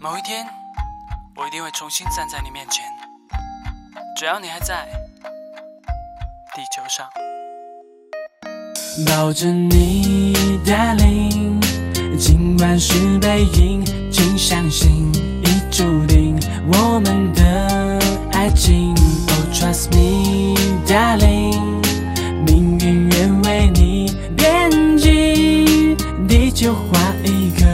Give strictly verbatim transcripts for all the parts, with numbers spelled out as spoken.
某一天，我一定会重新站在你面前，只要你还在地球上。 抱着你 ，Darling， 尽管是背影，请相信已注定我们的爱情。Oh trust me, darling， 命运愿为你编辑，地球画一颗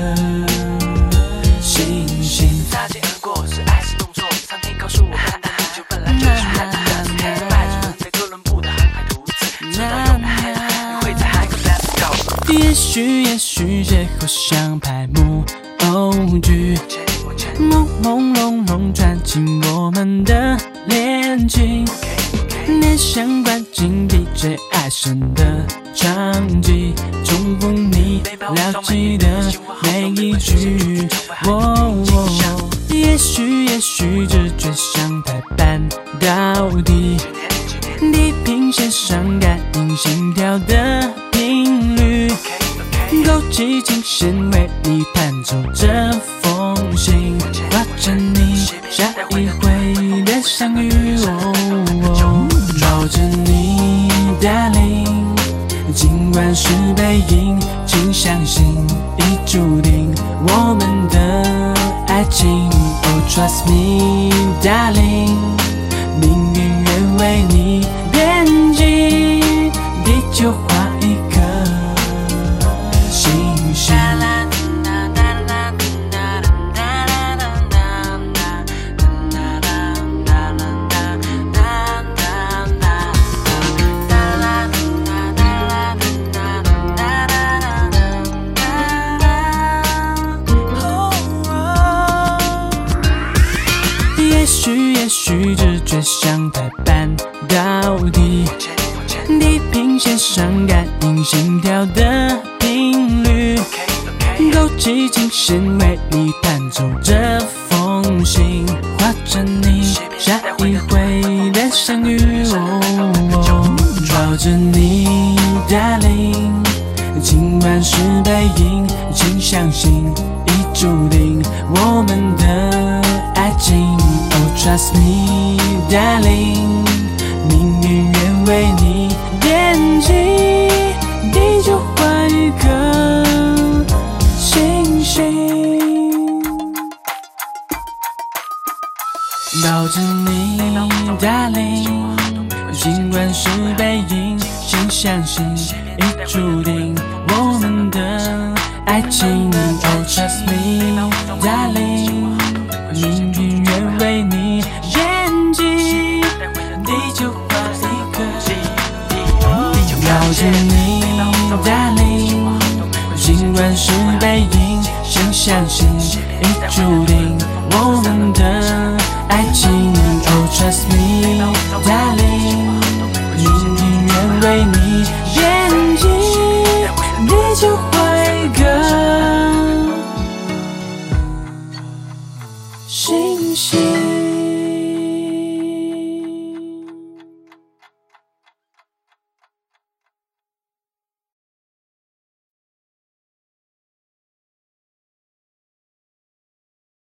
星星。 擦肩而过是爱是动作，上天告诉我们的地球本来就是蓝的，开着迈着飞哥伦布的航海图子，直到永海蓝，你会在海口 Let's go。 也许也许邂逅像拍木偶剧，朦朦胧胧传进我们的恋情，联想关进 D J 爱神的场景，重复你了记的每一句。哦哦，也许也许直觉像台办到底，地平线上感应心跳的频率，勾起琴弦为你弹奏这封信，画着你下一回的相遇。哦，抱着你 ，Darling， 尽管是背影，请相信已注定我们的爱情。Oh trust me, darling， 命运愿为你编辑，地球画一颗星星。也许也许直觉像台办到底，地平线上感应心跳的频率，勾起琴弦为你弹奏这封信，画着你下一回的相遇。哦，抱着你 ，Darling， 尽管是背影，请相信已注定我们的爱情。Oh trust me, darling， 命运愿为你编辑，地球画一颗星星。抱着你 ，Darling， 尽管是背影，请相信已注定我们的爱情。Oh trust me, darling， 命运愿为你编辑，地球画一颗。抱着你 ，Darling， 尽管是背影，请相信已注定我们的爱情。Oh trust me, darling。